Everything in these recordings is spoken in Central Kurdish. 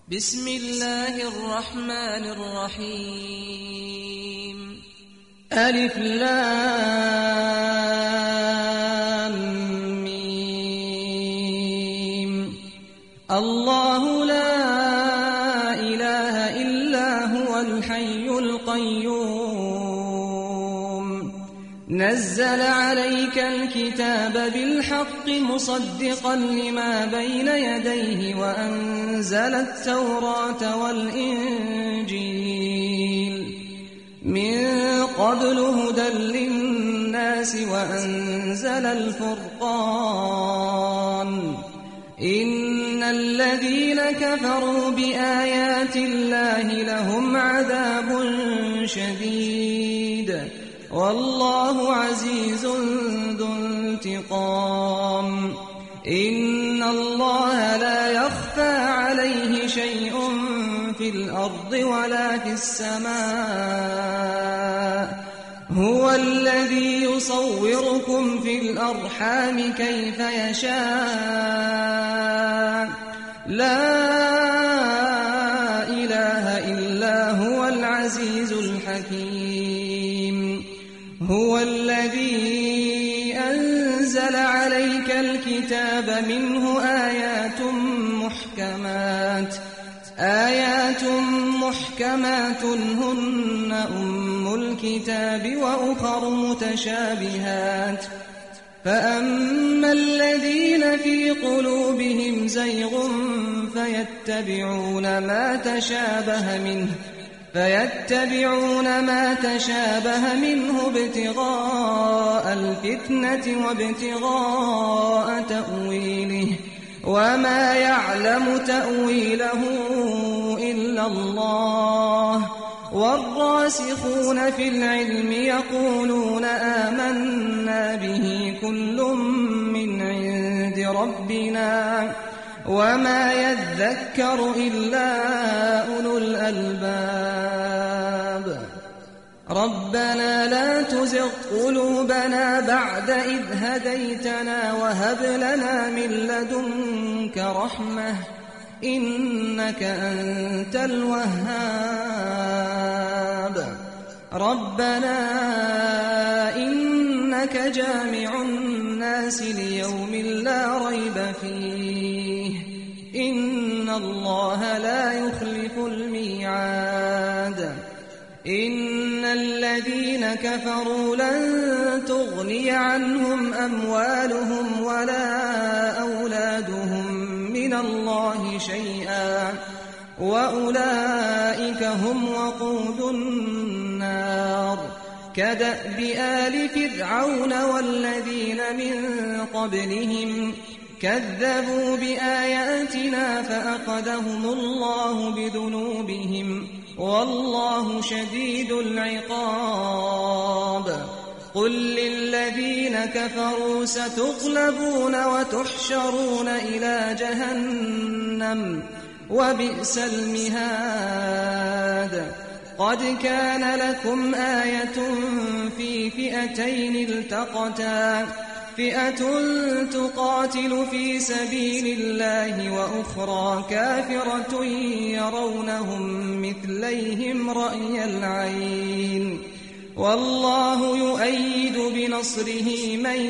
بسم الله الرحمن الرحيم ألف لام ميم الله لا إله إلا هو الحي القيوم نزل عليك الكتاب بالحق مصدقا لما بين يديه وأنزل التوراة والإنجيل من قبل هدى للناس وأنزل الفرقان إن الذين كفروا بآيات الله لهم عذاب شديد والله عزيز ذو انتقام إن الله لا يخفى عليه شيء في الأرض ولا في السماء هو الذي يصوركم في الأرحام كيف يشاء لا إله إلا هو العزيز الحكيم هو الذي أنزل عليك الكتاب منه آيات محكمات هن أم الكتاب وأخر متشابهات فأما الذين في قلوبهم زيغ فيتبعون ما تشابه منه ابتغاء الفتنة وابتغاء تأويله وما يعلم تأويله إلا الله والراسخون في العلم يقولون آمنا به كل من عند ربنا وما يذكر إلا أولو الألباب ربنا لا تزغ قلوبنا بعد إذ هديتنا وهب لنا من لدنك رحمة إنك أنت الوهاب ربنا إنك جامع الناس ليوم لا ريب فيه إن الله لا يخلف الميعاد إن الذين كفروا لن تغني عنهم أموالهم ولا أولادهم من الله شيئا وأولئك هم وقود النار كدأب آل فرعون والذين من قبلهم كذبوا بآياتنا فأخذهم الله بذنوبهم والله شديد العقاب قل للذين كفروا ستغلبون وتحشرون إلى جهنم وبئس المهاد قد كان لكم آية في فئتين التقتا فئة تقاتل في سبيل الله وأخرى كافرة يرونهم مثليهم رأي العين والله يؤيد بنصره من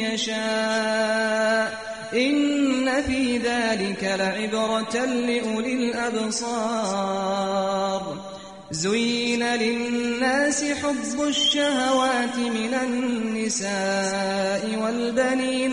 يشاء إن في ذلك لعبرة لأولي الأبصار زين للناس حب الشهوات من النساء والبنين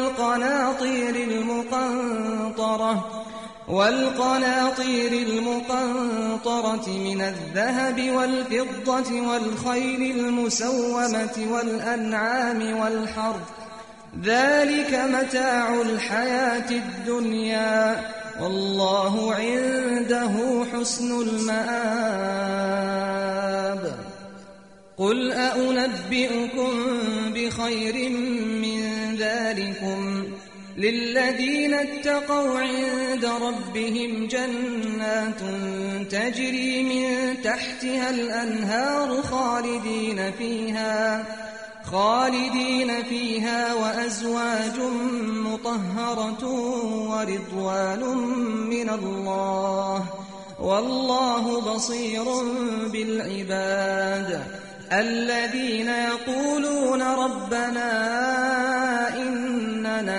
والقناطير المقنطرة من الذهب والفضة والخيل المسومة والأنعام والحرث ذلك متاع الحياة الدنيا والله عنده حسن المآب قل أنبئكم بخير من ذلكم للذين اتقوا عند ربهم جنات تجري من تحتها الأنهار خالدين فيها وأزواج مطهرة ورضوان من الله والله بصير بالعباد الذين يقولون ربنا إننا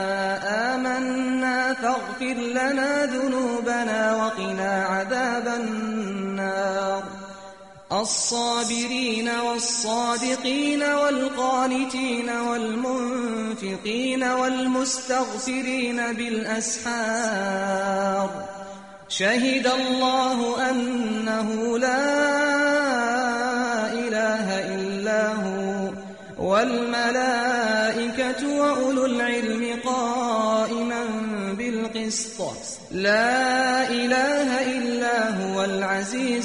آمنا فاغفر لنا ذنوبنا وقنا عذاب النار الصابرين والصادقين والقانتين والمنفقين والمستغفرين بالأسحار شهد الله أنه لا إله إلا هو والملائكة وأولو العلم قائما بالقسط لا إله إلا هو العزيز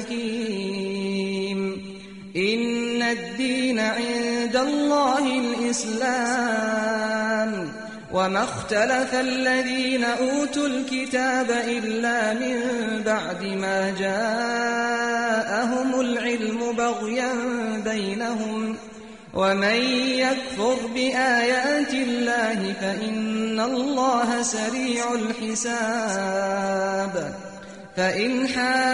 الحكيم إن الدين عند الله الإسلام وما اختلف الذين أوتوا الكتاب إلا من بعد ما جاءهم العلم بغيا بينهم ومن يكفر بآيات الله فإن الله سريع الحساب فإن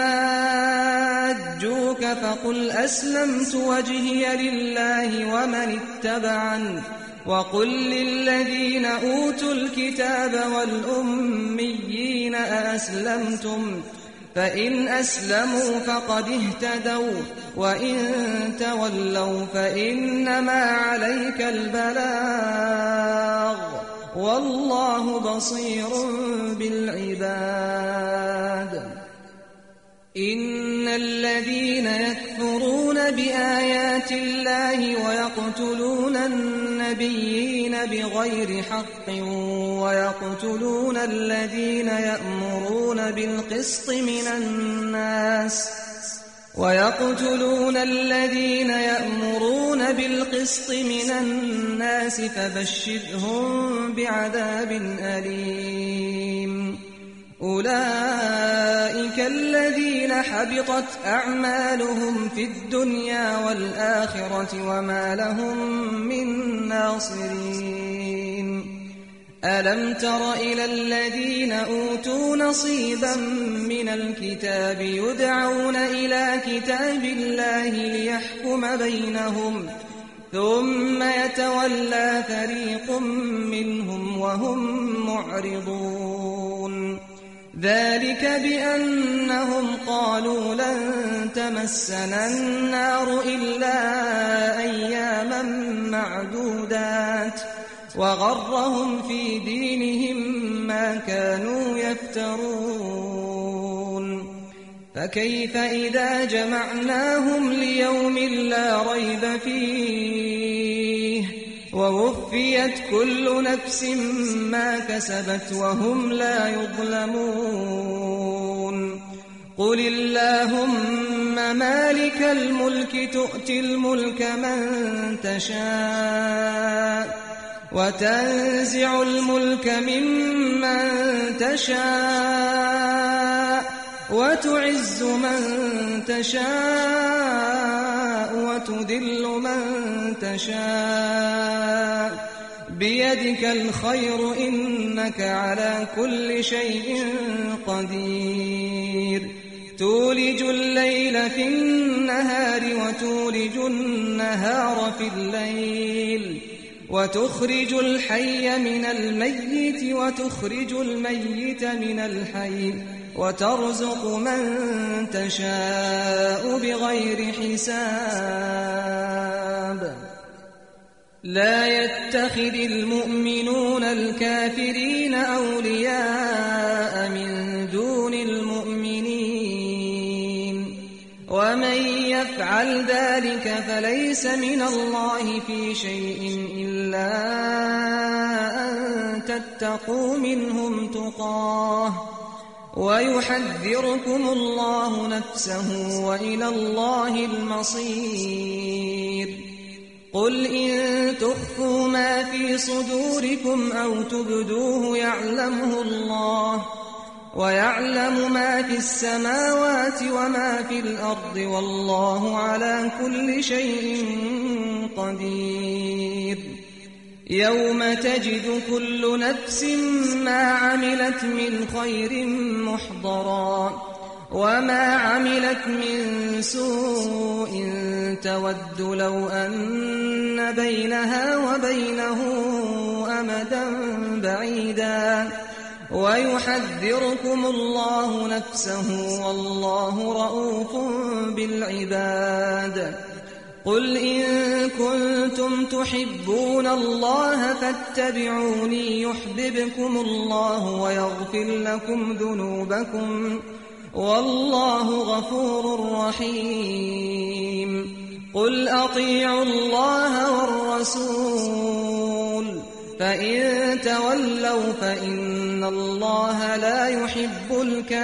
حاجوك فقل أسلمت وجهي لله ومن اتبعني وقل للذين أوتوا الكتاب والأميين أأسلمتم فإن أسلموا فقد اهتدوا وإن تولوا فإنما عليك البلاغ والله بصير بالعباد إن الذين يكفرون بآيات الله ويقتلون النبيين بغير حق ويقتلون الذين يأمرون بالقسط من الناس فبشرهم بعذاب أليم أولئك الذين حبطت أعمالهم في الدنيا والآخرة وما لهم من ناصرين ألم تر إلى الذين أوتوا نصيبا من الكتاب يدعون إلى كتاب الله ليحكم بينهم ثم يتولى فريق منهم وهم معرضون ذلك بأنهم قالوا لن تمسنا النار إلا أياما معدودات وغرهم في دينهم ما كانوا يفترون فكيف إذا جمعناهم ليوم لا ريب فيه ووفيت كل نفس ما كسبت وهم لا يظلمون قل اللهم مالك الملك تؤتي الملك من تشاء وتنزع الملك ممن تشاء وتعز من تشاء وتذل من تشاء بيدك الخير إنك على كل شيء قدير تولج الليل في النهار وتولج النهار في الليل وتخرج الحي من الميت وتخرج الميت من الحي وترزق من تشاء بغير حساب لا يتخذ المؤمنون الكافرين أولياء من دون المؤمنين ومن يفعل ذلك فليس من الله في شيء إلا أن تتقوا منهم تقاه ويحذركم الله نفسه وإلى الله المصير قل إن تخفوا ما في صدوركم أو تبدوه يعلمه الله ويعلم ما في السماوات وما في الأرض والله على كل شيء قدير يوم تجد كل نفس ما عملت من خير محضرا وما عملت من سوء تود لو أن بينها وبينه أمدا بعيدا ويحذركم الله نفسه والله رؤوف بالعباد قل إن كنتم تحبون الله فاتبعوني يحببكم الله ويغفر لكم ذنوبكم والله غفور رحيم قل أطيعوا الله والرسول فإن تولوا فإن الله لا يحب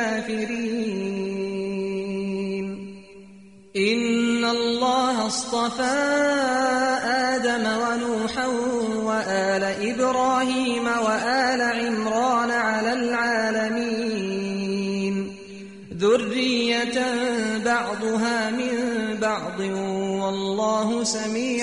الكافرين إن الله اصطفى آدم ونوحا وآل إبراهيم وآل عمران على العالمين ذرية بعضها من بعض والله سميع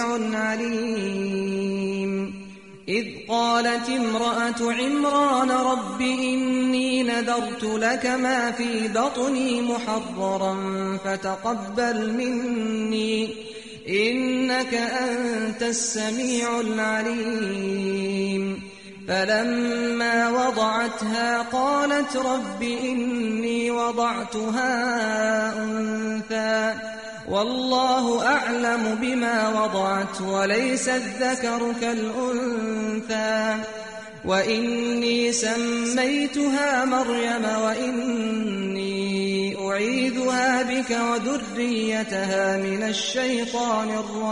عليم إذ قالت امرأة عمران رب إني نذرت لك ما في بطني محررا فتقبل مني إنك أنت السميع العليم فلما وضعتها قالت رب إني وضعتها أنثى والله أعلم بما وضعت وليس الذكر كالأنثى وإني سميتها مريم وإني أعيذها بك وذريتها من الشيطان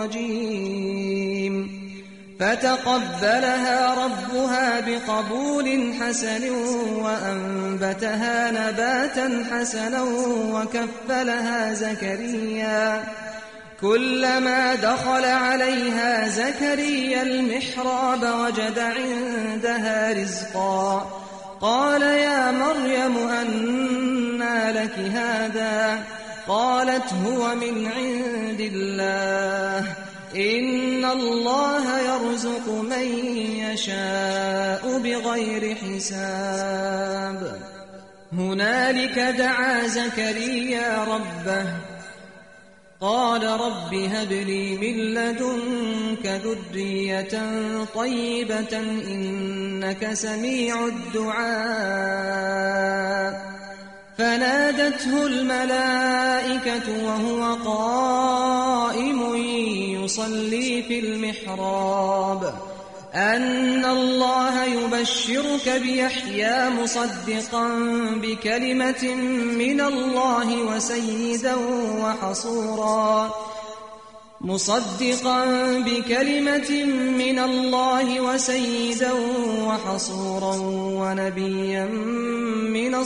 الرجيم فتقبلها ربها بقبول حسن وأنبتها نباتا حسنا وكفلها زكريا كلما دخل عليها زكريا المحراب وجد عندها رزقا قال يا مريم أنى لك هذا قالت هو من عند الله إن الله يرزق من يشاء بغير حساب هنالك دعا زكريا ربه قال رب هب لي من لدنك ذرية طيبة إنك سميع الدعاء فنادته الملائكة وهو قائم يصلي في المحراب أن الله يبشرك بيحيى مصدقا بكلمة من الله وسيدا وحصورا ونبيا من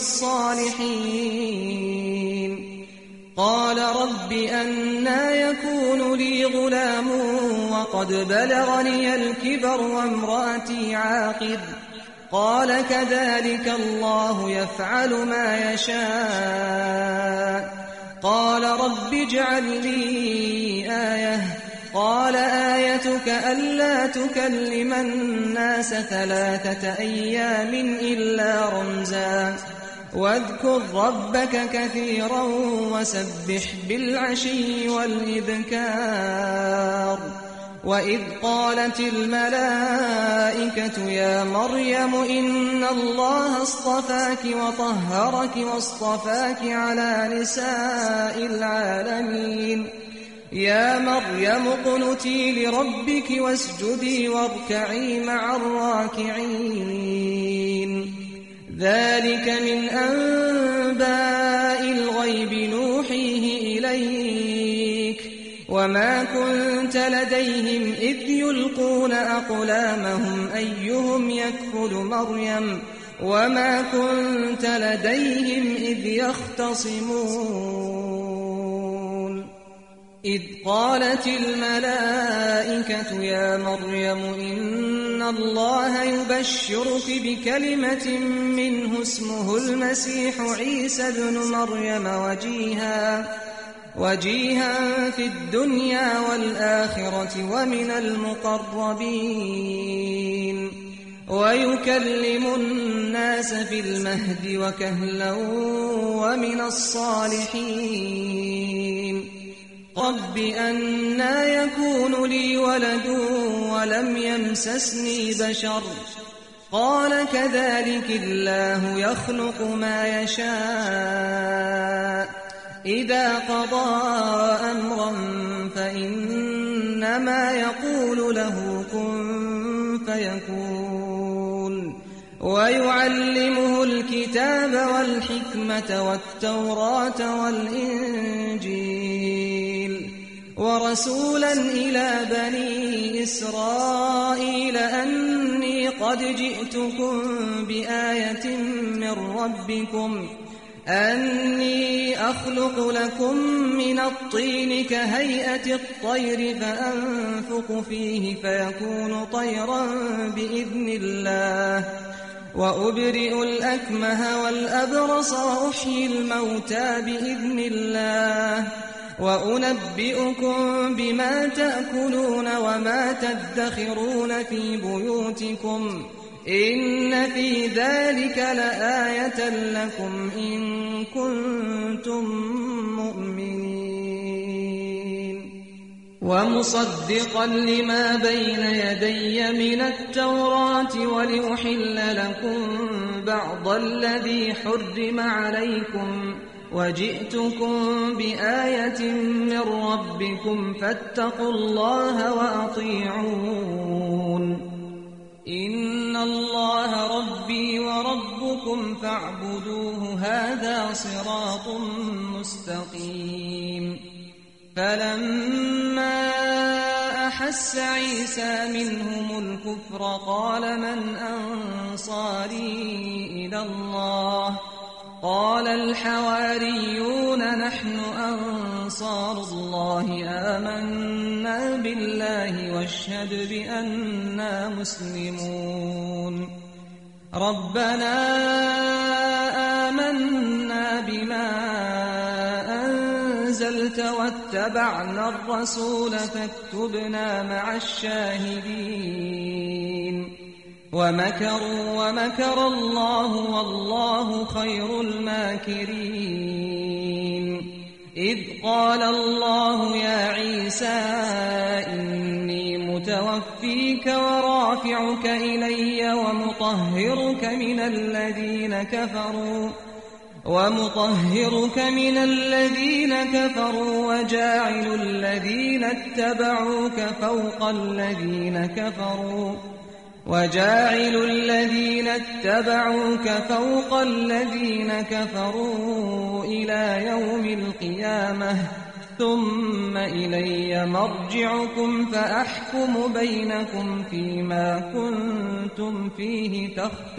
الصالحين قال رب أنى يكون لي غلام وقد بلغني الكبر وامرأتي عاقر قال كذلك الله يفعل ما يشاء قال رب اجعل لي آية قال آيتك ألا تكلم الناس 3 أيام إلا رمزا واذكر ربك كثيرا وسبح بالعشي والإذكار وإذ قالت الملائكة يا مريم إن الله اصطفاك وطهرك واصطفاك على نساء العالمين يا مريم اقنتي لربك واسجدي واركعي مع الراكعين ذلك من أنباء الغيب نوحيه إليك وما كنت لديهم إذ يلقون أقلامهم أيهم يكفل مريم وما كنت لديهم إذ يختصمون إذ قالت الملائكة يا مريم إن الله يبشرك بكلمة منه اسمه المسيح عيسى ابن مريم وجيها في الدنيا والآخرة ومن المقربين ويكلم الناس في المهد وكهلا ومن الصالحين رب أنى يكون لي ولد ولم يمسسني بشر قال كذلك الله يخلق ما يشاء إذا قضى أمرا فإنما يقول له كن فيكون ويعلمه الكتاب والحكمة والتوراة والإنجيل ورسولا إلى بني إسرائيل أني قد جئتكم بآية من ربكم أني أخلق لكم من الطين كهيئة الطير فأنفخ فيه فيكون طيرا بإذن الله وأبرئ الأكمه والأبرص وأحيي الموتى بإذن الله وأنبئكم بما تأكلون وما تدخرون في بيوتكم إن في ذلك لآية لكم إن كنتم مؤمنين ومصدقا لما بين يدي من التوراة ولأحل لكم بعض الذي حرم عليكم وجئتكم بآية من ربكم فاتقوا الله وأطيعون إن الله ربي وربكم فاعبدوه هذا صراط مستقيم فلما أحس عيسى منهم الكفر قال من أنصاري إلى الله قال الحواريون نحن أنصار الله آمنا بالله واشهد بأننا مسلمون ربنا آمنا بما أنزلت واتبعنا الرسول فاكتبنا مع الشاهدين ومكروا ومكر الله والله خير الماكرين إذ قال الله يا عيسى إني متوفيك ورافعك إلي ومطهرك من الذين كفروا وجاعل الذين اتبعوك فوق الذين كفروا إلى يوم القيامة ثم إلي مرجعكم فأحكم بينكم فيما كنتم فيه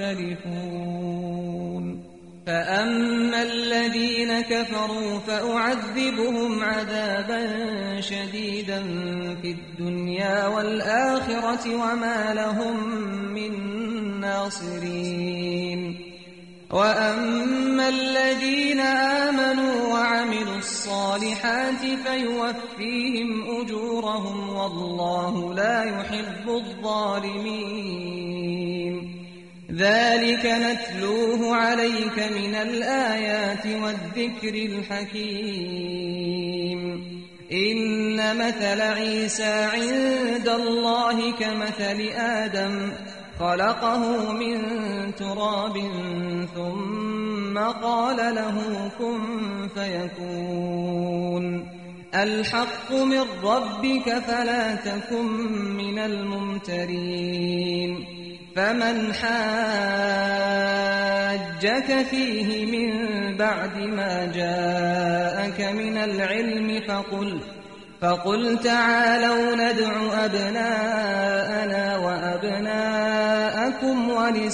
تختلفون فأما الذين كفروا فأعذبهم عذابا شديدا في الدنيا والآخرة وما لهم من ناصرين وأما الذين آمنوا وعملوا الصالحات فيوفيهم أجورهم والله لا يحب الظالمين ذلك نتلوه عليك من الآيات والذكر الحكيم إن مثل عيسى عند الله كمثل آدم خلقه من تراب ثم قال له كن فيكون الحق من ربك فلا تكن من الممترين فمن حاجك فيه من بعد ما جاءك من العلم فقل تعالوا ندع أبناءنا وأبناءكم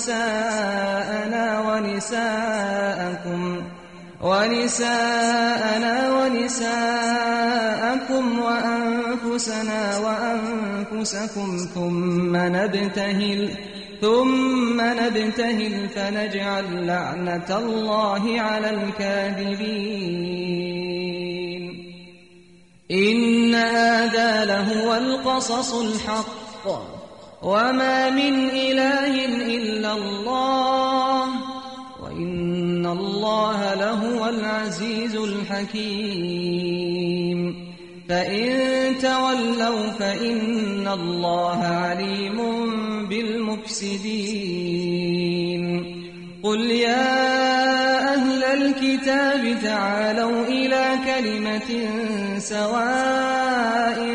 ونساءنا ونساءكم وأنفسنا وأنفسكم ثم نبتهل فنجعل لعنة الله على الكاذبين إن هذا لهو القصص الحق وما من إله إلا الله وإن الله لهو العزيز الحكيم فإن تولوا فإن الله عليم بالمفسدين قل يا أهل الكتاب تعالوا إلى كلمة سواء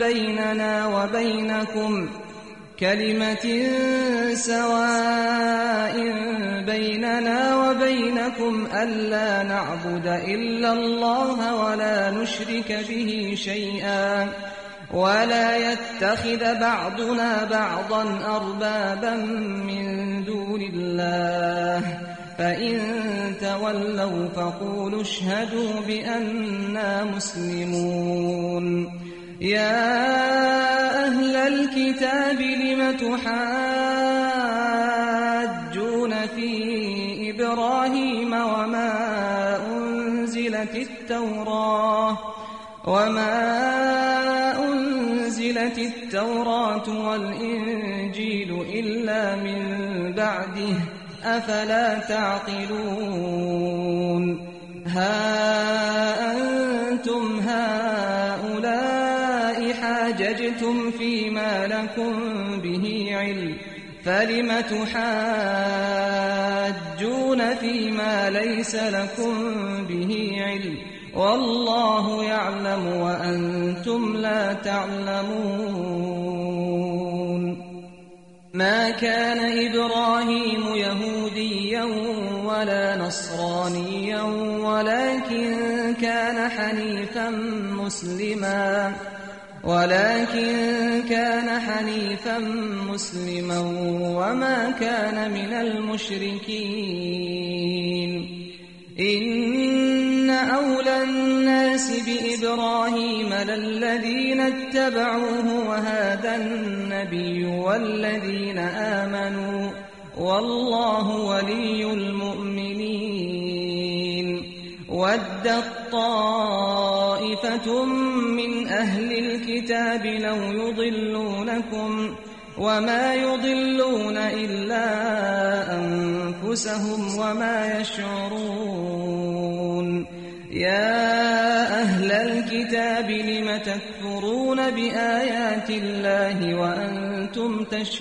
بيننا وبينكم ألا نعبد إلا الله ولا نشرك به شيئا ولا يتخذ بعضنا بعضا أربابا من دون الله فإن تولوا فقولوا اشهدوا بأننا مسلمون يا أهل الكتاب لم تحاجون في إبراهيم وما أنزلت التوراة والإنجيل إلا من بعده أفلا تعقلون ها أنتم هؤلاء حاججتم فيما لكم به علم فلم تحاجون فيما ليس لكم به علم والله يعلم وأنتم لا تعلمون ما كان إبراهيم يهوديا ولا نصرانيا ولكن كان حنيفا مسلما وما كان من المشركين إن أولى الناس بإبراهيم للذين اتبعوه وهذا النبي والذين آمنوا والله ولي المؤمنين ودت طائفة من أهل الكتاب لو يضلونكم وما يضلون إلا أنفسهم وما يشعرون يا أهل الكتاب لم تكفرون بآيات الله وأنتم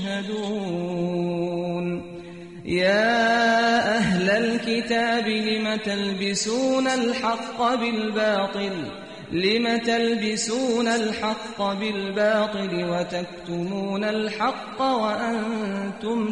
تشهدون يا أهل الكتاب لم تلبسون الحق بالباطل وتكتمون الحق وأنتم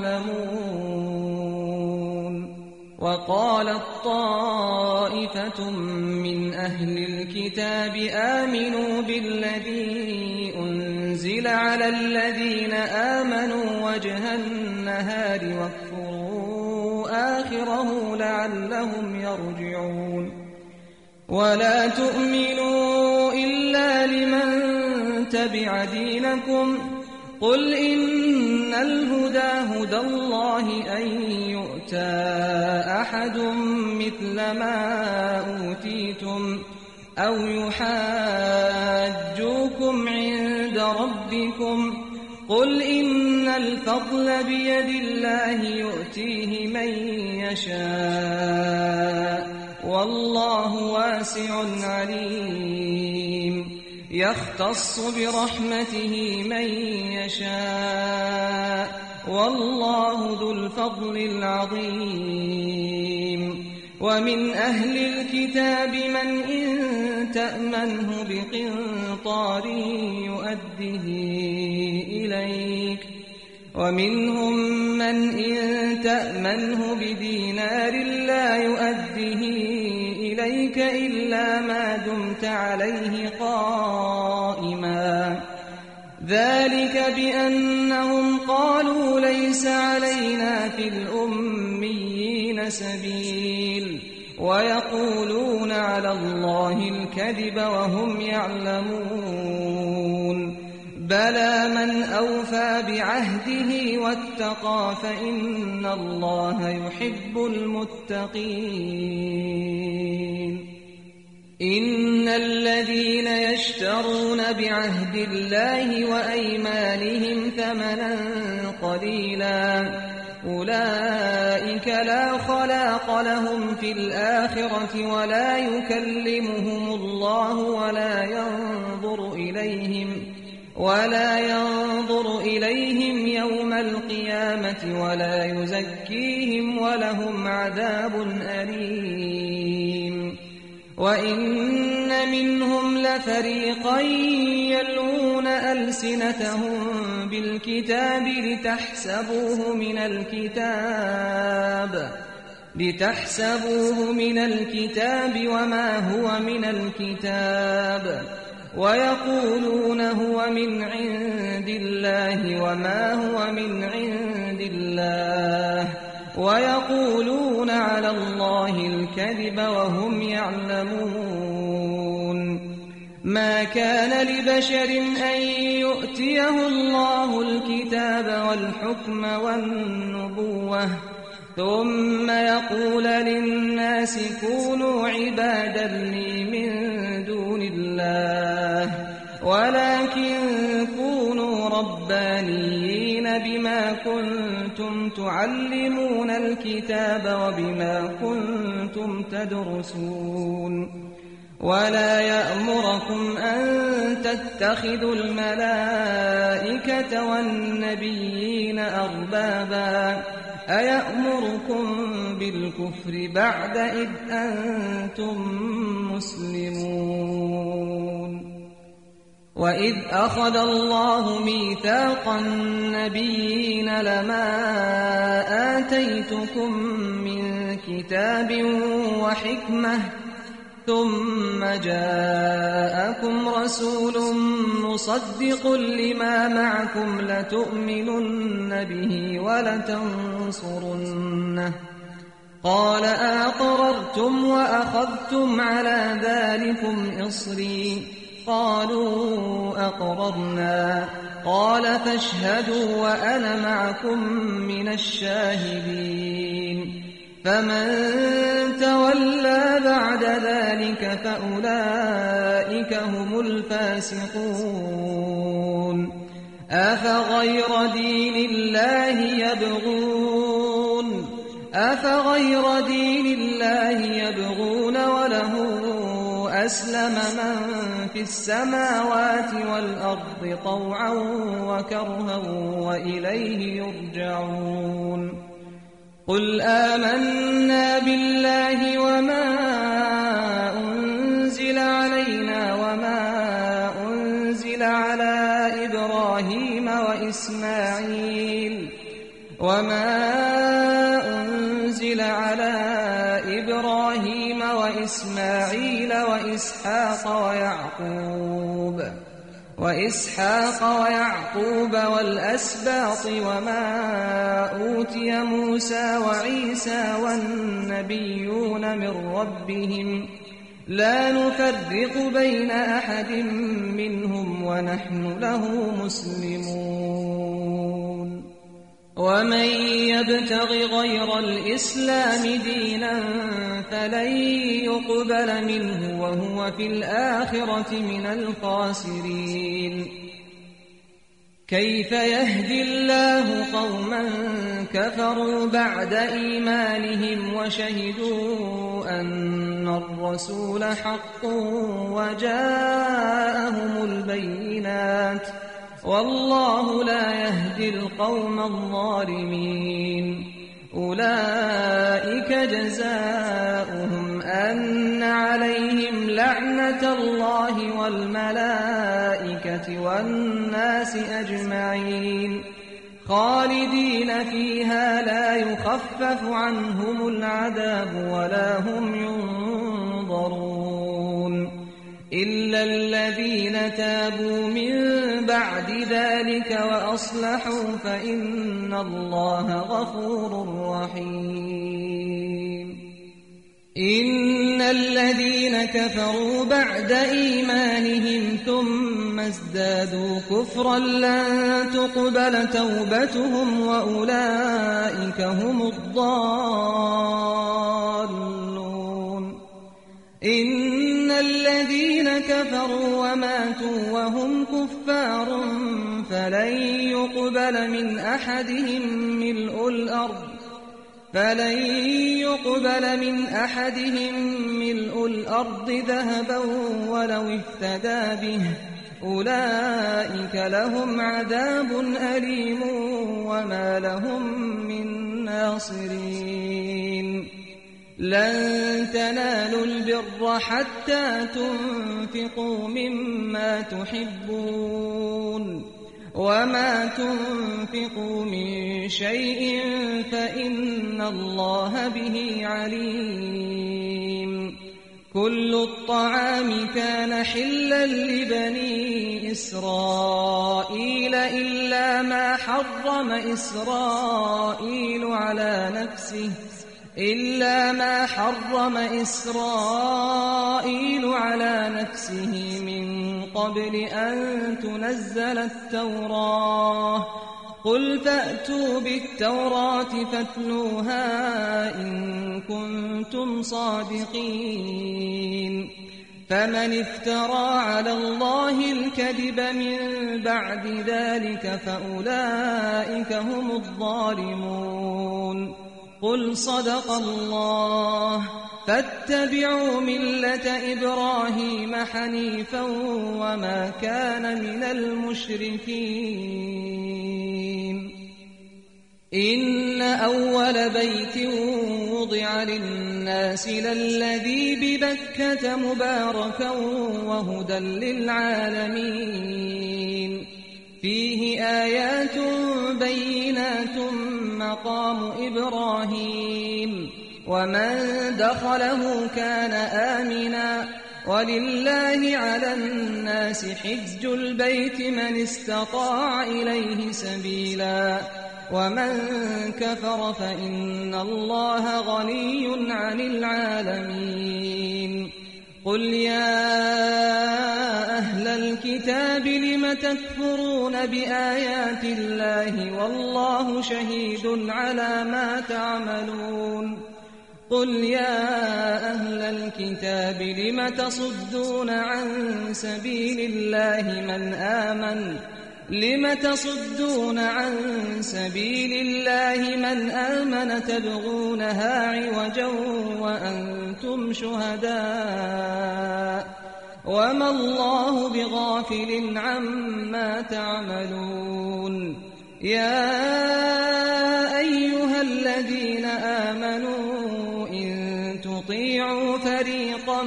تعلمون وقالت طائفة من أهل الكتاب آمنوا بالذي أنزل على الذين آمنوا وجه النهار واكفروا آخره لعلهم يرجعون ولا تؤمنوا إلا لمن تبع دينكم قل إن الهدى هدى الله أن يؤتى أحد مثل ما أوتيتم أو يحاجوكم عند ربكم قل إن الفضل بيد الله يؤتيه من يشاء والله واسع عليم يختص برحمته من يشاء والله ذو الفضل العظيم ومن أهل الكتاب من إن تأمنه بقنطار يؤده إليك ومنهم من إن تأمنه بدينار لا يؤده إليك إلا ما دمت عليه قائما ذلك بأنهم قالوا ليس علينا في الأميين سبيل ويقولون على الله الكذب وهم يعلمون بلى من أوفى بعهده واتقى فإن الله يحب المتقين إن الذين يشترون بعهد الله وأيمانهم ثمنا قليلا أولئك لا خلاق لهم في الآخرة ولا يكلمهم الله ولا ينظر إليهم يوم القيامة ولا يزكيهم ولهم عذاب أليم وإن منهم لفريقا يلوون ألسنتهم بالكتاب لتحسبوه من الكتاب وما هو من الكتاب ويقولون هو من عند الله وما هو من عند الله ويقولون على الله الكذب وهم يعلمون ما كان لبشر أن يؤتيه الله الكتاب والحكم والنبوة ثم يقول للناس كونوا عبادا لي من دون الله ولكن كونوا ربانيين بما كنتم تعلمون الكتاب وبما كنتم تدرسون ولا يأمركم أن تتخذوا الملائكة والنبيين أربابا أيأمركم بالكفر بعد إذ أنتم مسلمون وإذ أخذ الله ميثاق النبيين لما آتيتكم من كتاب وحكمة ثم جاءكم رسول مصدق لما معكم لتؤمنن به ولتنصرنه قال أقررتم وأخذتم على ذلكم إصري قالوا أقررنا قال فاشهدوا وأنا معكم من الشاهدين فمن تولى بعد ذلك فأولئك هم الفاسقون أفغير دين الله يبغون وله أسلم من في السماوات والأرض طوعا وكرها وإليه يرجعون قل آمنا بالله وما أنزل علينا وما أنزل على إبراهيم وإسماعيل وإسحاق ويعقوب والأسباط وما أوتي موسى وعيسى والنبيون من ربهم لا نفرق بين أحد منهم ونحن له مسلمون ومن يبتغ غير الإسلام دينا فلن يقبل منه وهو في الآخرة من الخاسرين كيف يهدي الله قوما كفروا بعد إيمانهم وشهدوا أن الرسول حق وجاءهم البينات والله لا يهدي القوم الظالمين أولئك جزاؤهم أن عليهم لعنة الله والملائكة والناس أجمعين خالدين فيها لا يخفف عنهم العذاب ولا هم ينظرون إلا الذين تابوا من بعد ذلك وأصلحوا فإن الله غفور رحيم إن الذين كفروا بعد إيمانهم ثم ازدادوا كفرا لن تقبل توبتهم وأولئك هم الضالون إن أيها الذين كفروا وماتوا وهم كفار فلن يقبل من أحدهم ملء الأرض ذهبا ولو افتدى به أولئك لهم عذاب أليم وما لهم من ناصرين لن تنالوا البر حتى تنفقوا مما تحبون وما تنفقوا من شيء فإن الله به عليم كل الطعام كان حلا لبني إسرائيل إلا ما حرم إسرائيل على نفسه من قبل أن تنزل التوراة قل فأتوا بالتوراة فاتلوها إن كنتم صادقين فمن افترى على الله الكذب من بعد ذلك فأولئك هم الظالمون قل صدق الله فاتبعوا ملة إبراهيم حنيفا وما كان من المشركين إن أول بيت وضع للناس للذي ببكة مباركا وهدى للعالمين فيه آيات بينات مقام إبراهيم ومن دخله كان آمنا ولله على الناس حج البيت من استطاع إليه سبيلا ومن كفر فإن الله غني عن العالمين قل يا أهل الكتاب لم تكفرون بآيات الله والله شهيد على ما تعملون قل يا أهل الكتاب لم تصدون عن سبيل الله من آمن تبغونها عوجا وأنتم شهداء وما الله بغافل عما تعملون يا أيها الذين آمنوا إن تطيعوا فريقا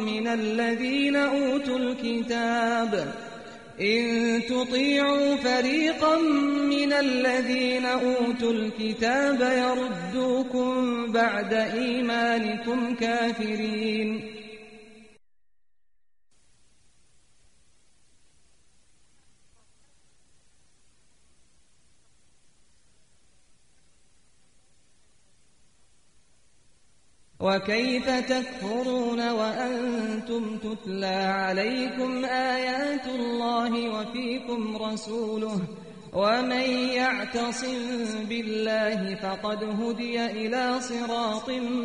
من الذين أوتوا الكتاب يردوكم بعد إيمانكم كافرين وكيف تكفرون وأنتم تتلى عليكم آيات الله وفيكم رسوله ومن يعتصم بالله فقد هدي إلى صراط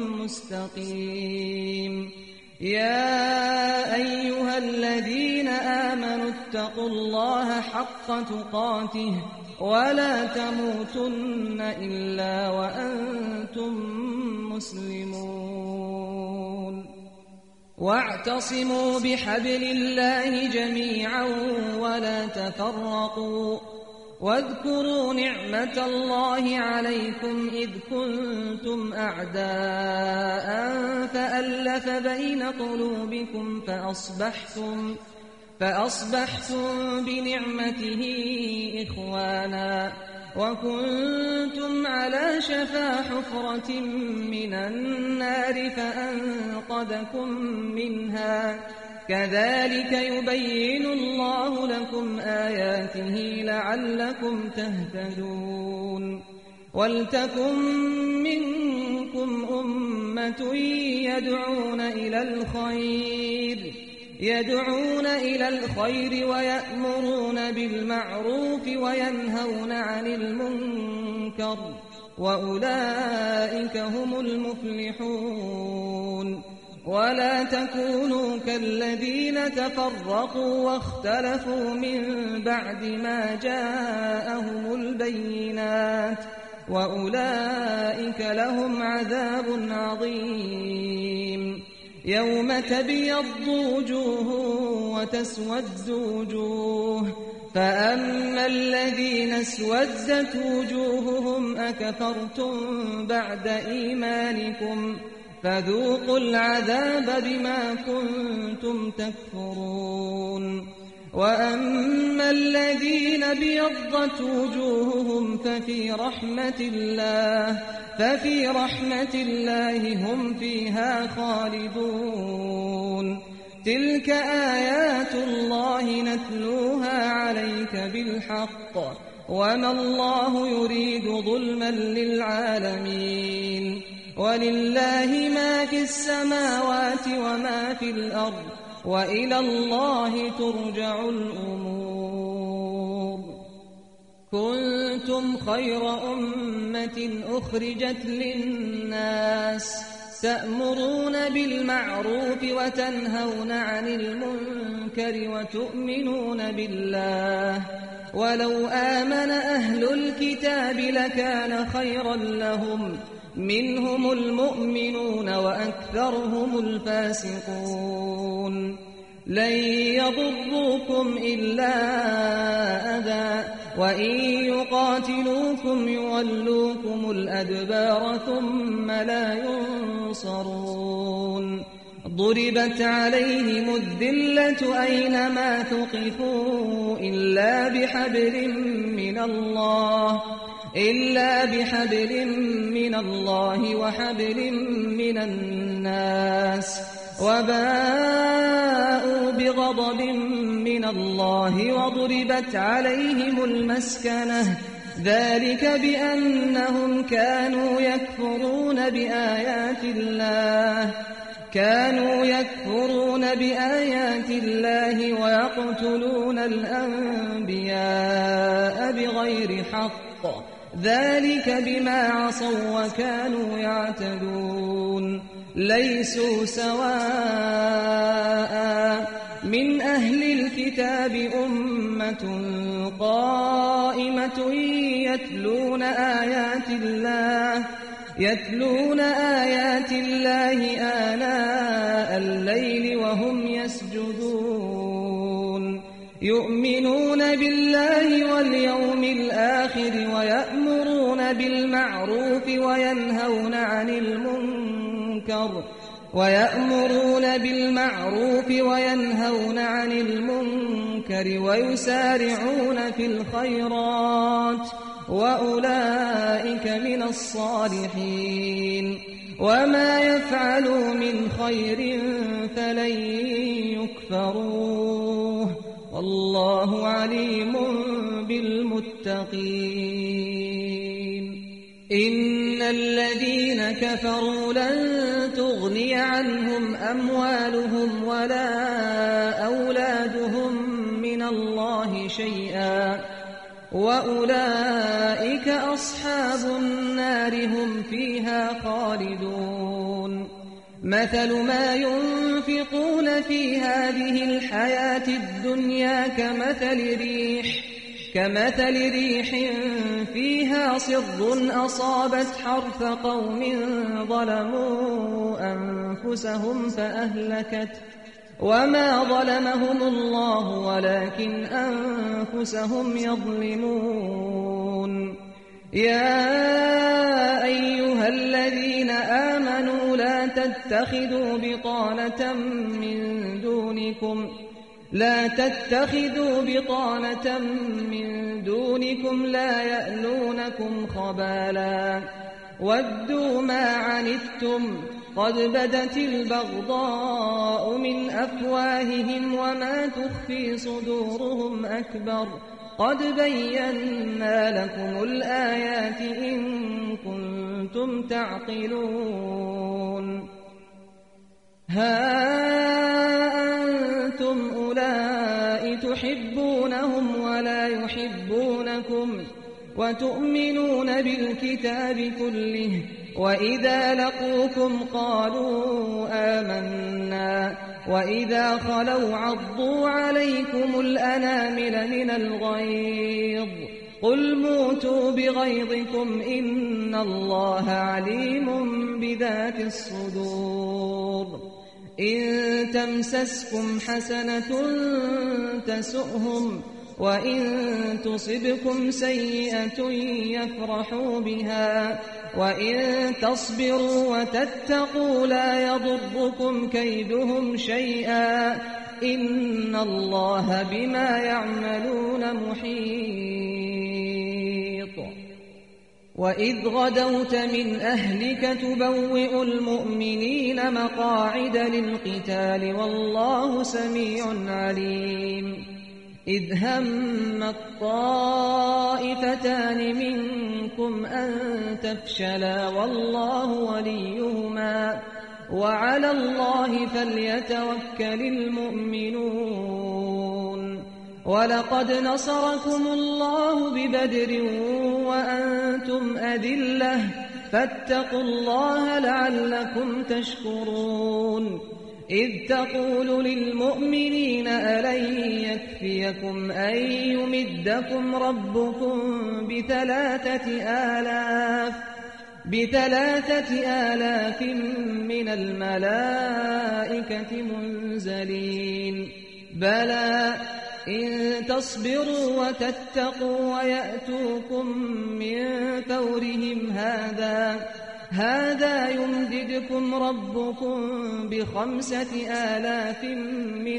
مستقيم يا أيها الذين آمنوا اتقوا الله حق تقاته ولا تموتن إلا وأنتم مسلمون واعتصموا بحبل الله جميعا ولا تفرقوا واذكروا نعمة الله عليكم إذ كنتم أعداء فألف بين قلوبكم فأصبحتم بنعمته إخوانا وكنتم على شفا حفرة من النار فأنقذكم منها كذلك يبين الله لكم آياته لعلكم تهتدون ولتكن منكم أمة يدعون إلى الخير ويأمرون بالمعروف وينهون عن المنكر وأولئك هم المفلحون ولا تكونوا كالذين تفرقوا واختلفوا من بعد ما جاءهم البينات وأولئك لهم عذاب عظيم يوم تبيض وجوه وتسود وجوه فأما الذين اسودت وجوههم أكفرتم بعد إيمانكم فذوقوا العذاب بما كنتم تكفرون وأما الذين ابيضت وجوههم ففي رحمة الله هم فيها خالدون تلك آيات الله نتلوها عليك بالحق وما الله يريد ظلما للعالمين ولله ما في السماوات وما في الأرض وإلى الله ترجع الأمور كنتم خير أمة أخرجت للناس تأمرون بالمعروف وتنهون عن المنكر وتؤمنون بالله ولو آمن أهل الكتاب لكان خيرا لهم منهم المؤمنون وأكثرهم الفاسقون لن يضروكم إلا أذى وإن يقاتلوكم يولوكم الأدبار ثم لا ينصرون ضربت عليهم الذلة أينما ثقفوا إلا بحبل من الله وحبل من الناس وباءوا بغضب من الله وضربت عليهم المسكنة ذلك بأنهم كانوا يكفرون بآيات الله ويقتلون الأنبياء بغير حق ذلك بما عصوا وكانوا يعتدون ليسوا سواء من أهل الكتاب أمة قائمة يتلون آيات الله آناء الليل وهم يسجدون يؤمنون بالله واليوم الآخر ويأمرون بالمعروف وينهون عن المنكر ويسارعون في الخيرات وأولئك من الصالحين وما يفعلوا من خير فلن يكفروه والله عليم بالمتقين إن الذين كفروا لن تغني عنهم أموالهم ولا أولادهم من الله شيئا وأولئك أصحاب النار هم فيها خالدون مثل ما ينفقون في هذه الحياة الدنيا كمثل ريح فيها صر أصابت حرث قوم ظلموا أنفسهم فأهلكت وما ظلمهم الله ولكن أنفسهم يظلمون يا أيها الذين آمنوا لا تتخذوا بطانة من دونكم لا يألونكم خبالا ودوا ما عنتم قد بدت البغضاء من أفواههم وما تخفي صدورهم أكبر قد بينا لكم الآيات إن كنتم تعقلون ها أنتم أولئك تحبونهم ولا يحبونكم وتؤمنون بالكتاب كله وإذا لقوكم قالوا آمنا وإذا خلوا عضوا عليكم الأنامل من الغيظ قل موتوا بغيظكم إن الله عليم بذات الصدور إن تمسسكم حسنة تسؤهم وإن تصبكم سيئة يفرحوا بها وإن تصبروا وتتقوا لا يضركم كيدهم شيئا إن الله بما يعملون محيط وإذ غدوت من أهلك تبوئ المؤمنين مقاعد للقتال والله سميع عليم إذ هم الطائفتان منكم أن تفشلا والله وليهما وعلى الله فليتوكل المؤمنون ولقد نصركم الله ببدر وأنتم أذلة فاتقوا الله لعلكم تشكرون إذ تقول للمؤمنين ألن يكفيكم أن يمدكم ربكم ب3,000 من الملائكة منزلين بلى إن تصبروا وتتقوا ويأتوكم من فورهم هذا يمددكم ربكم ب5,000 من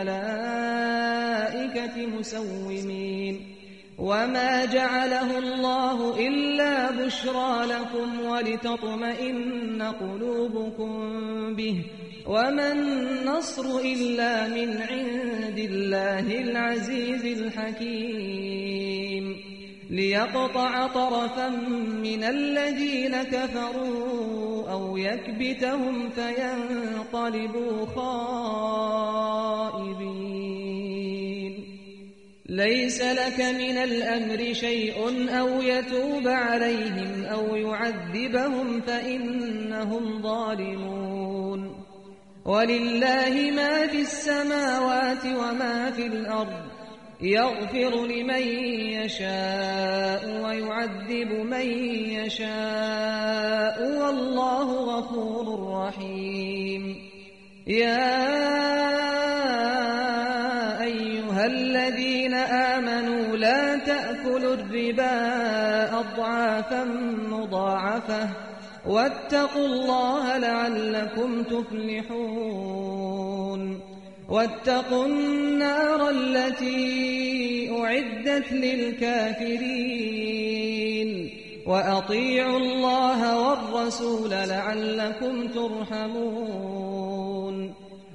الملائكة مسومين وما جعله الله إلا بشرى لكم ولتطمئن قلوبكم به وما النصر إلا من عند الله العزيز الحكيم ليقطع طرفا من الذين كفروا أو يكبتهم فينقلبوا خائبين ليس لك من الأمر شيء أو يتوب عليهم أو يعذبهم فإنهم ظالمون ولله ما في السماوات وما في الأرض يغفر لمن يشاء ويعذب من يشاء والله غفور رحيم يا أيها الذين آمنوا لا تأكلوا الربا أضعافا مضاعفة واتقوا الله لعلكم تفلحون واتقوا النار التي أعدت للكافرين وأطيعوا الله والرسول لعلكم ترحمون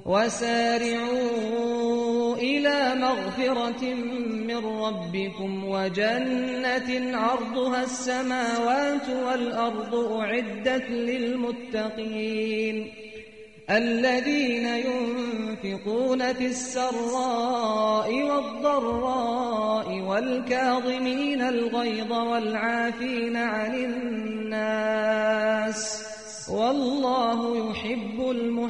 وسارعوا إلى مغفرة من ربكم وجنة عرضها السماوات والأرض أعدت للمتقين الذين ينفقون في السراء والضراء والكاظمين الغيظ والعافين عن الناس والله يحب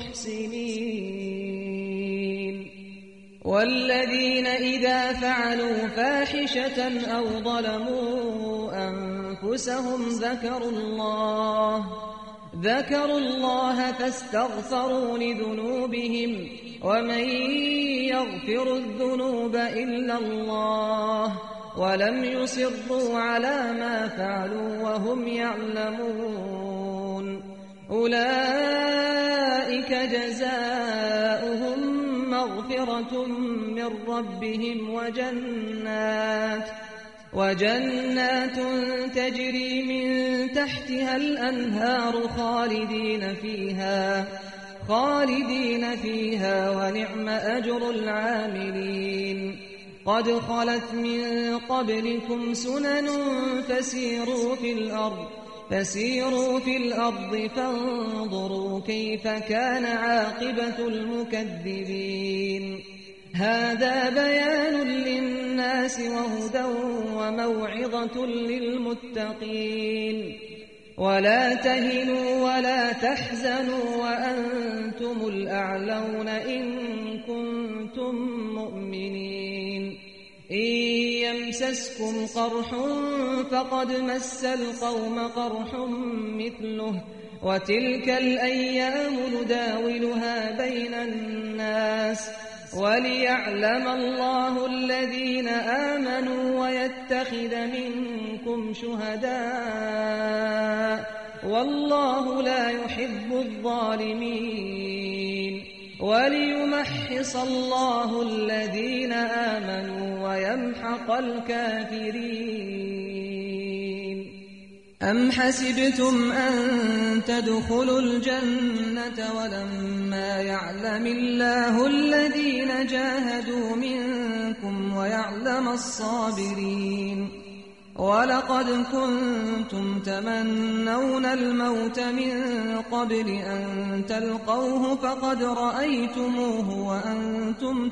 المحسنين والذين إذا فعلوا فاحشة أو ظلموا أنفسهم ذكروا الله فاستغفروا لذنوبهم ومن يغفر الذنوب إلا الله ولم يصروا على ما فعلوا وهم يعلمون أولئك جزاؤهم مغفرة من ربهم وجنات تجري من تحتها الأنهار خالدين فيها ونعم أجر العاملين قد خلت من قبلكم سنن فسيروا في الأرض فانظروا كيف كان عاقبة المكذبين هذا بيان للناس وهدى وموعظة للمتقين ولا تهنوا ولا تحزنوا وأنتم الأعلون إن كنتم مؤمنين إن يمسسكم قرح فقد مس القوم قرح مثله وتلك الأيام نداولها بين الناس وليعلم الله الذين آمنوا ويتخذ منكم شهداء والله لا يحب الظالمين وليمحص الله الذين آمنوا ويمحق الكافرين أم حسبتم أن تدخلوا الجنة ولما يعلم الله الذين جاهدوا منكم ويعلم الصابرين ولقد كنتم تمنون الموت من قبل أن تلقوه فقد رأيتموه وأنتم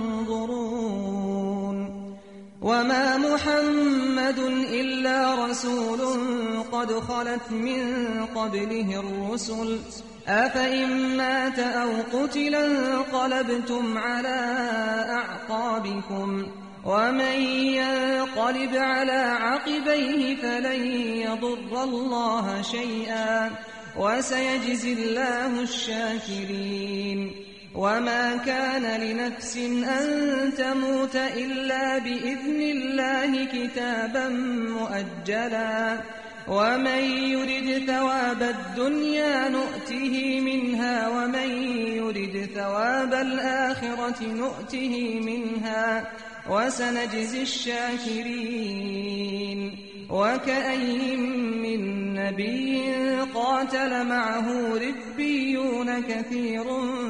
تنظرون وما محمد إلا رسول قد خلت من قبله الرسل أفإن مات أو قتل انقلبتم على أعقابكم ومن ينقلب على عقبيه فلن يضر الله شيئا وسيجزي الله الشاكرين وما كان لنفس أن تموت إلا بإذن الله كتابا مؤجلا ومن يرد ثواب الدنيا نؤته منها ومن يرد ثواب الآخرة نؤته منها وسنجزي الشاكرين وكأي من نبي قاتل معه ربيون كثير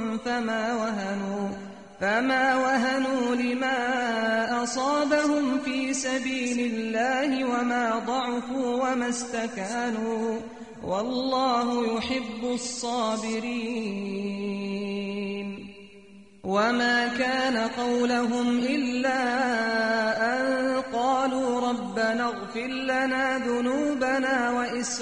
فما وهنوا لما أصابهم في سبيل الله وما ضعفوا وما استكانوا والله يحب الصابرين وما كان قولهم إلا أن قالوا ربنا اغفر لنا ذنوبنا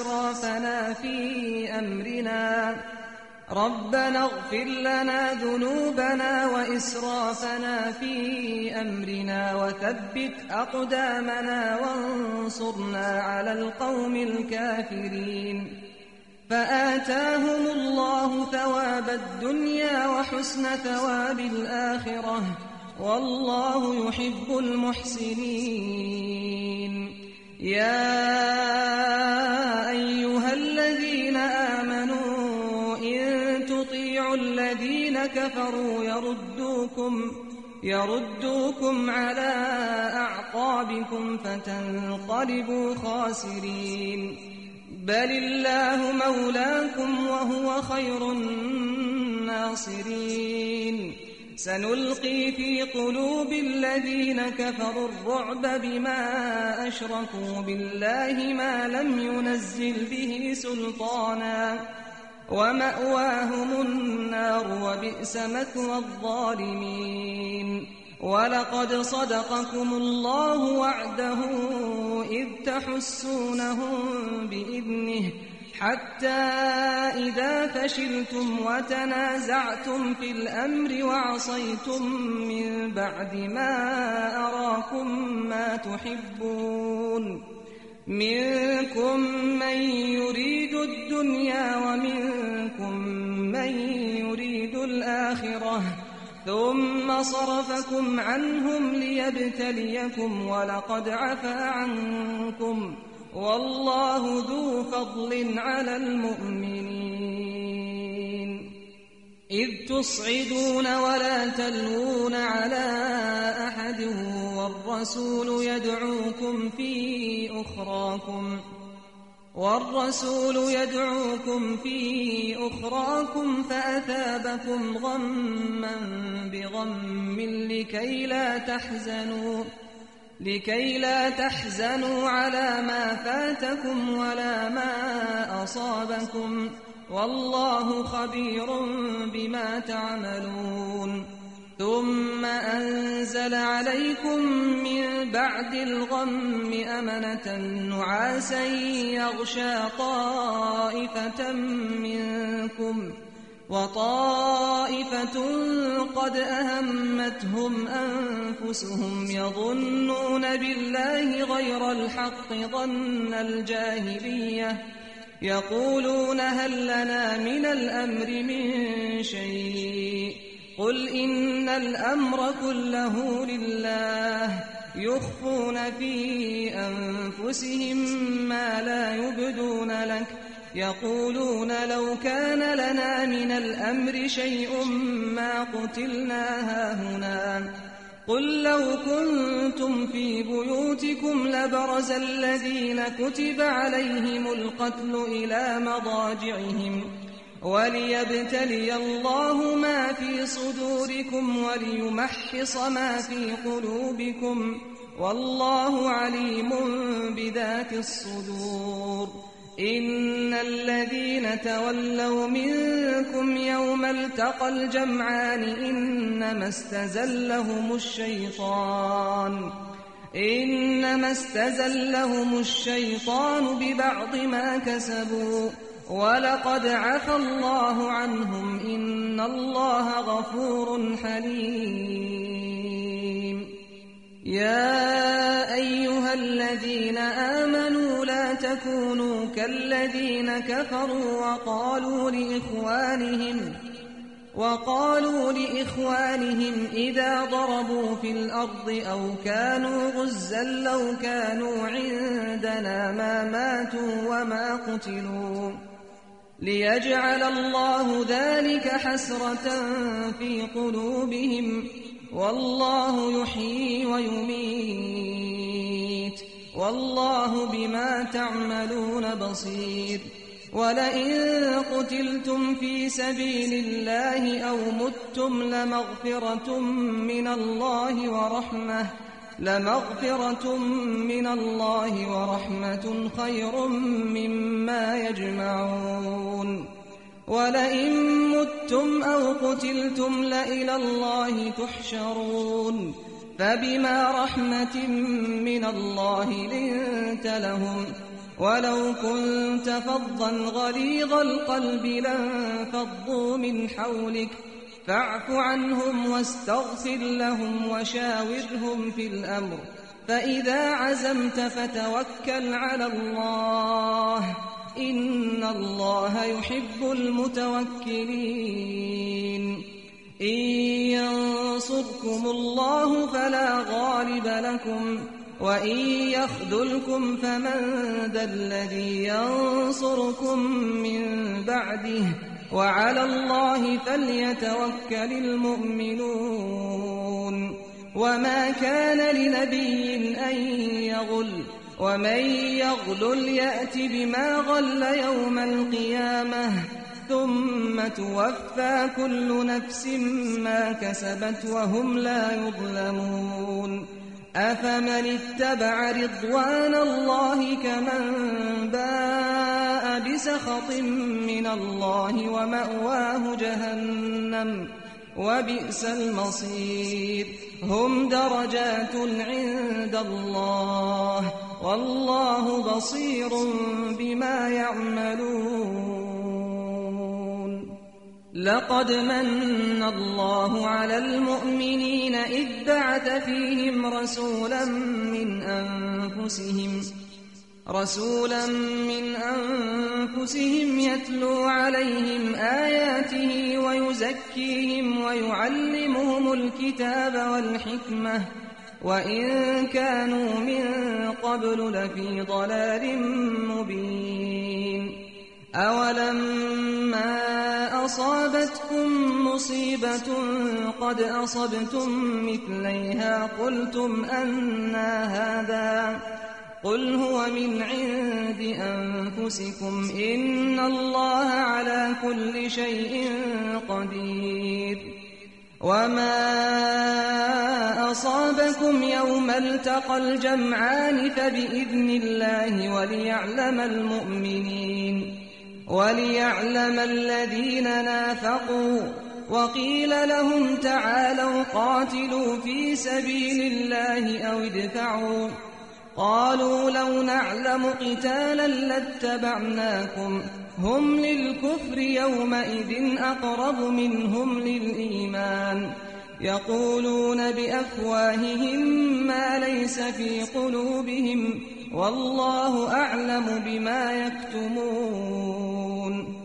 وإسرافنا في أمرنا وثبت أقدامنا وانصرنا على القوم الكافرين فآتاهم الله ثواب الدنيا وحسن ثواب الآخرة والله يحب المحسنين يا أيها الذين آمنوا إن تطيعوا الذين كفروا يردوكم على أعقابكم فتنقلبوا خاسرين بل الله مولاكم وهو خير الناصرين سنلقي في قلوب الذين كفروا الرعب بما أشركوا بالله ما لم ينزل به سلطانا ومأواهم النار وبئس مثوى الظالمين ولقد صدقكم الله وعده إذ تحسونهم بإذنه حتى إذا فشلتم وتنازعتم في الأمر وعصيتم من بعد ما أراكم ما تحبون منكم من يريد الدنيا ومنكم من يريد الآخرة ثم صرفكم عنهم ليبتليكم ولقد عفا عنكم والله ذو فضل على المؤمنين إذ تصعدون ولا تلوون على أحد والرسول يدعوكم في أخراكم فأثابكم غما بغم لكي لا تحزنوا على ما فاتكم ولا ما أصابكم والله خبير بما تعملون ثم أنزل عليكم من بعد الغم أمنة نعاسا يغشى طائفة منكم وطائفة قد أهمتهم أنفسهم يظنون بالله غير الحق ظن الجاهلية يقولون هل لنا من الأمر من شيء قل إن الأمر كله لله يخفون في أنفسهم ما لا يبدون لك يقولون لو كان لنا من الأمر شيء ما قتلنا هاهنا قل لو كنتم في بيوتكم لبرز الذين كتب عليهم القتل إلى مضاجعهم وليبتلي الله ما في صدوركم وليمحص ما في قلوبكم والله عليم بذات الصدور إن الذين تولوا منكم يوم التقى الجمعان إنما استزلهم الشيطان ببعض ما كسبوا ولقد عفى الله عنهم إن الله غفور حليم يا أيها الذين آمنوا لا تكونوا كالذين كفروا وقالوا لإخوانهم إذا ضربوا في الأرض أو كانوا غزا لو كانوا عندنا ما ماتوا وما قتلوا ليجعل الله ذلك حسرة في قلوبهم والله يحيي ويميت والله بما تعملون بصير ولئن قتلتم في سبيل الله أو متم لمغفرة من الله ورحمة خير مما يجمعون ولئن متم أو قتلتم لإلى الله تحشرون فبما رحمة من الله لنت لهم ولو كنت فظا غليظ القلب لانفضوا من حولك فاعف عنهم واستغفر لهم وشاورهم في الأمر فإذا عزمت فتوكل على الله إن الله يحب المتوكلين إن ينصركم الله فلا غالب لكم وإن يخذلكم فمن ذا الذي ينصركم من بعده وعلى الله فليتوكل المؤمنون وما كان لنبي أن يغل ومن يغلل يأت بما غل يوم القيامة ثم توفى كل نفس ما كسبت وهم لا يظلمون أفمن اتبع رضوان الله كمن باء بسخط من الله ومأواه جهنم وبئس المصير هم درجات عند الله والله بصير بما يعملون لقد من الله على المؤمنين إذ بعث فيهم رسولا من أنفسهم يتلو عليهم آياته ويزكيهم ويعلمهم الكتاب والحكمة وإن كانوا من قبل لفي ضلال مبين أولما أصابتكم مصيبة قد أصبتم مثليها قلتم أنى هذا قل هو من عند أنفسكم إن الله على كل شيء قدير وما أصابكم يوم التقى الجمعان فبإذن الله وليعلم الذين نافقوا وقيل لهم تعالوا قاتلوا في سبيل الله أو ادفعوا قالوا لو نعلم قتالا لاتبعناكم هم للكفر يومئذ أقرب منهم للإيمان يقولون بأفواههم ما ليس في قلوبهم والله أعلم بما يكتمون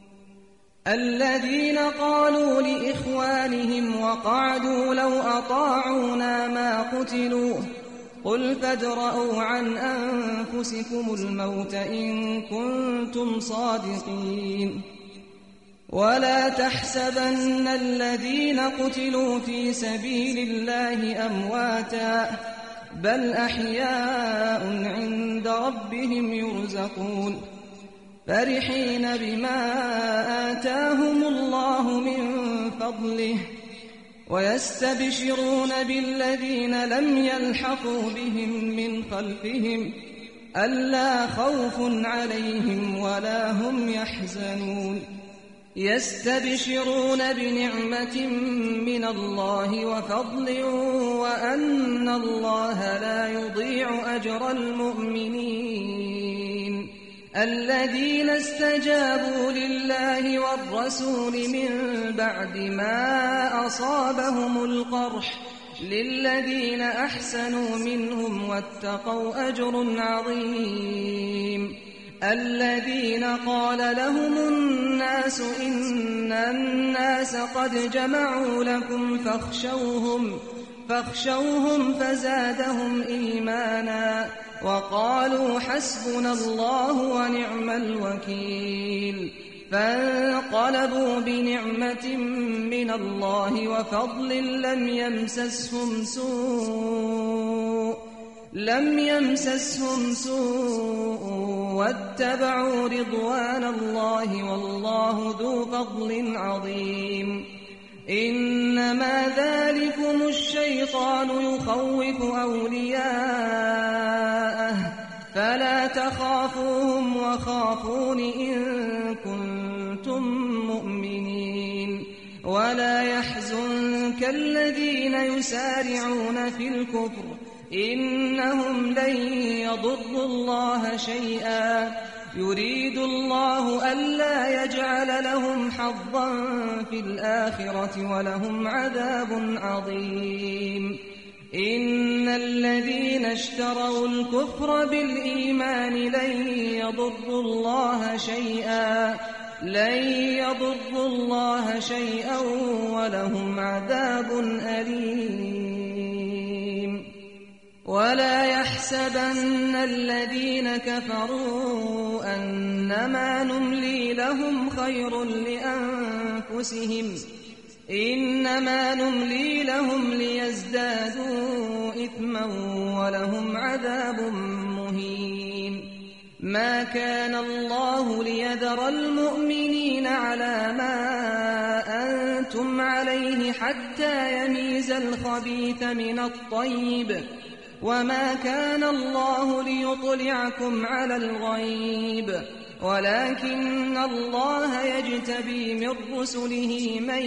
الذين قالوا لإخوانهم وقعدوا لو أطاعونا ما قتلوا قل فادرءوا عن أنفسكم الموت إن كنتم صادقين ولا تحسبن الذين قتلوا في سبيل الله أمواتا بل أحياء عند ربهم يرزقون فرحين بما آتاهم الله من فضله ويستبشرون بالذين لم يلحقوا بهم من خلفهم ألا خوف عليهم ولا هم يحزنون يستبشرون بنعمة من الله وفضل وأن الله لا يضيع أجر المؤمنين الذين استجابوا لله والرسول من بعد ما أصابهم القرح للذين أحسنوا منهم واتقوا أجر عظيم الذين قال لهم الناس إن الناس قد جمعوا لكم فاخشوهم فزادهم إيمانا وقالوا حسبنا الله ونعم الوكيل فانقلبوا بنعمة من الله وفضل لم يمسسهم سوء واتبعوا رضوان الله والله ذو فضل عظيم إنما ذلكم الشيطان يخوف أولياءه فلا تخافوهم وخافون إن كنتم مؤمنين ولا يحزنك الذين يسارعون في الكفر إنهم لن يضروا الله شيئا يريد الله ألا يجعل لهم حظا في الآخرة ولهم عذاب عظيم إن الذين اشتروا الكفر بالإيمان لن يضروا الله شيئا ولهم عذاب أليم ولا يحسبن الذين كفروا أنما نملي لهم خير لأنفسهم إنما نملي لهم ليزدادوا إثما ولهم عذاب مهين ما كان الله ليذر المؤمنين على ما أنتم عليه حتى يميز الخبيث من الطيب وما كان الله ليطلعكم على الغيب ولكن الله يجتبي من رسله من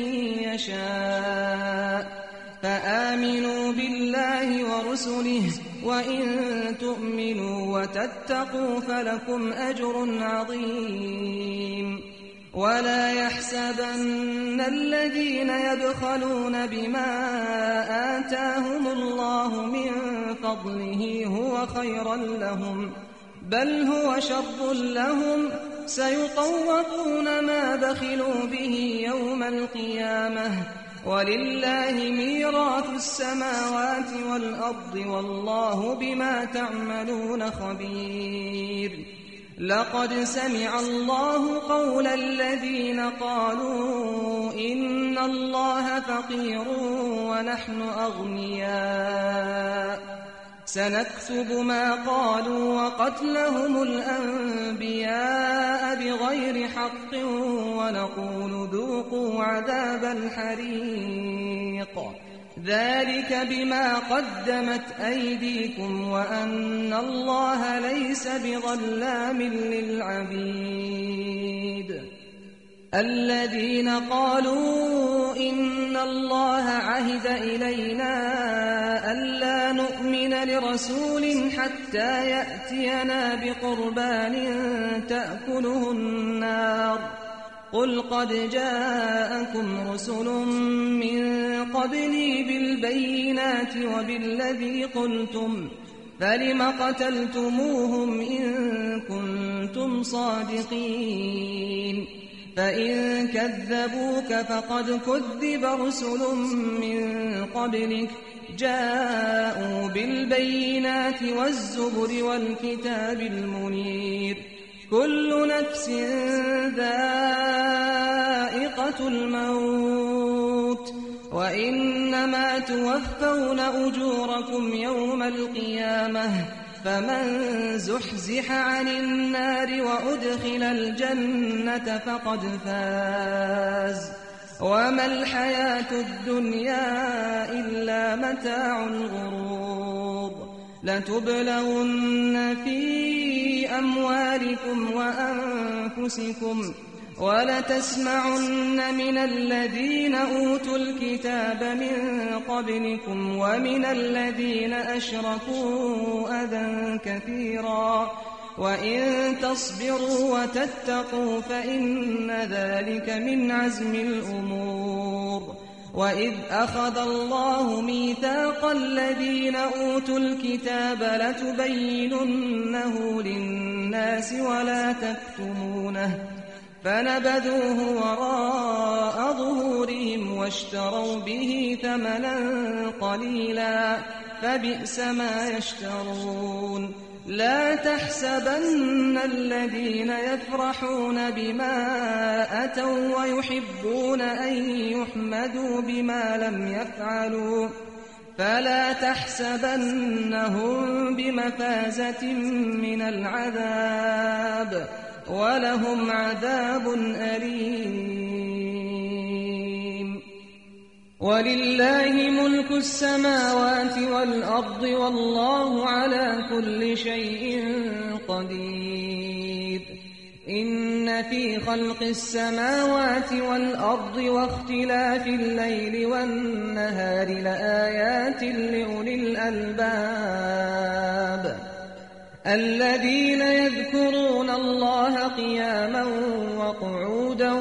يشاء فآمنوا بالله ورسله وإن تؤمنوا وتتقوا فلكم أجر عظيم ولا يحسبن الذين يبخلون بما آتاهم الله من فضله هو خيرا لهم بل هو شر لهم سيطوقون ما بخلوا به يوم القيامة ولله ميراث السماوات والأرض والله بما تعملون خبير لقد سمع الله قول الذين قالوا إن الله فقير ونحن أغنياء سنكتب ما قالوا وقتلهم الأنبياء بغير حق ونقول ذوقوا عذاب الحريق ذلك بما قدمت أيديكم وأن الله ليس بظلام للعبيد الذين قالوا إن الله عهد إلينا ألا نؤمن لرسول حتى يأتينا بقربان تأكله النار قل قد جاءكم رسل من قبلي بالبينات وبالذي قلتم فلم قتلتموهم إن كنتم صادقين فإن كذبوك فقد كذب رسل من قبلك جاءوا بالبينات والزبر والكتاب المنير كل نفس ذائقة الموت وإنما توفون أجوركم يوم القيامة فمن زحزح عن النار وأدخل الجنة فقد فاز وما الحياة الدنيا إلا متاع الغرور لتبلغن في أموالكم وأنفسكم ولتسمعن من الذين أوتوا الكتاب من قبلكم ومن الذين أشركوا أذى كثيرا وإن تصبروا وتتقوا فإن ذلك من عزم الأمور وإذ أخذ الله ميثاق الذين أوتوا الكتاب لتبيننه للناس ولا تكتمونه فنبذوه وراء ظهورهم واشتروا به ثمنا قليلا فبئس ما يشترون لا تحسبن الذين يفرحون بما أتوا ويحبون أن يحمدوا بما لم يفعلوا فلا تحسبنهم بمفازة من العذاب ولهم عذاب أليم ولله ملك السماوات والأرض والله على كل شيء قدير إن في خلق السماوات والأرض واختلاف الليل والنهار لآيات لأولي الألباب الذين يذكرون الله قياما وقعودا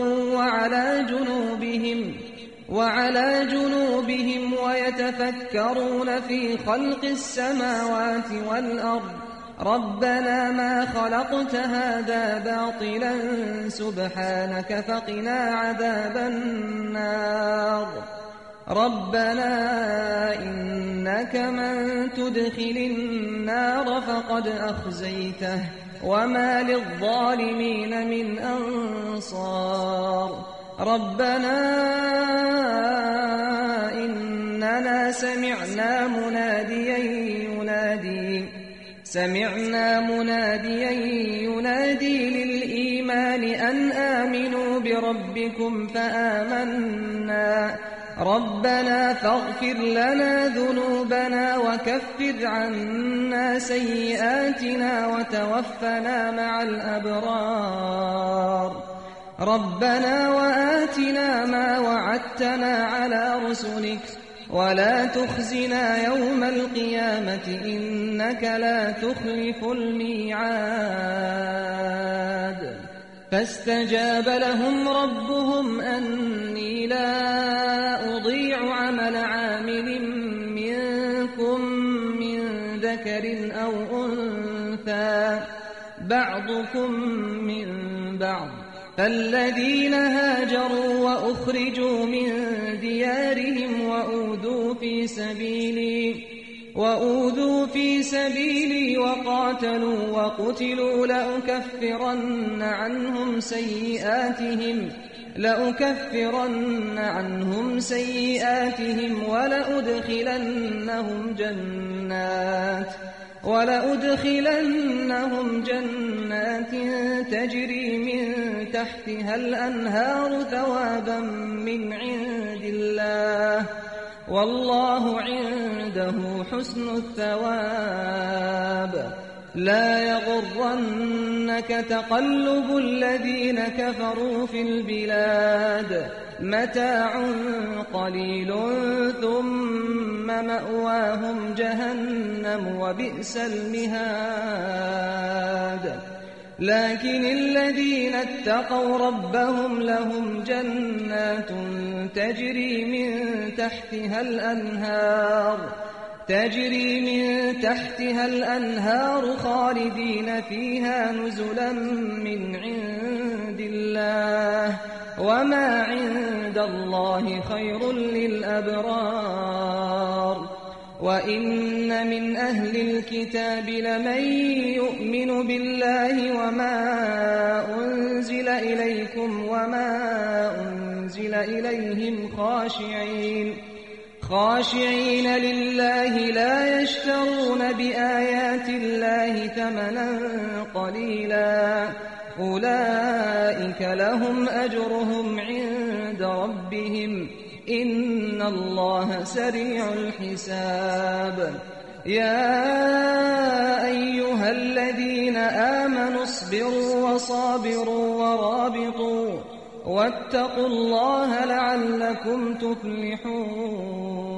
وعلى جنوبهم ويتفكرون في خلق السماوات والأرض ربنا ما خلقت هذا باطلا سبحانك فقنا عذاب النار ربنا إنك من تدخل النار فقد أخزيته وما للظالمين من أنصار ربنا إننا سمعنا مناديا ينادي للإيمان أن آمنوا بربكم فآمنا ربنا فاغفر لنا ذنوبنا وكفر عنا سيئاتنا وتوفنا مع الأبرار ربنا وآتنا ما وعدتنا على رسلك ولا تخزنا يوم القيامة إنك لا تخلف الميعاد فاستجاب لهم ربهم أني لا أضيع عمل عامل منكم من ذكر أو أنثى بعضكم من بعض فالذين هاجروا وأخرجوا من ديارهم وأوذوا في سبيلي وقاتلوا وقتلوا لأكفرن عنهم سيئاتهم ولأدخلنهم جنات تجري من تحتها الأنهار ثوابا من عند الله والله عنده حسن الثواب لا يغرنك تقلب الذين كفروا في البلاد متاع قليل ثم مأواهم جهنم وبئس المهاد لكن الذين اتقوا ربهم لهم جنات تجري من تحتها الأنهار خالدين فيها نزلا من عند الله وما عند الله خير للأبرار وإن من أهل الكتاب لمن يؤمن بالله وما أنزل إليكم وما أنزل إليهم خاشعين لله لا يشترون بآيات الله ثمنا قليلا أولئك لهم أجرهم عند ربهم إن الله سريع الحساب يا أيها الذين آمنوا اصبروا وصابروا ورابطوا واتقوا الله لعلكم تفلحون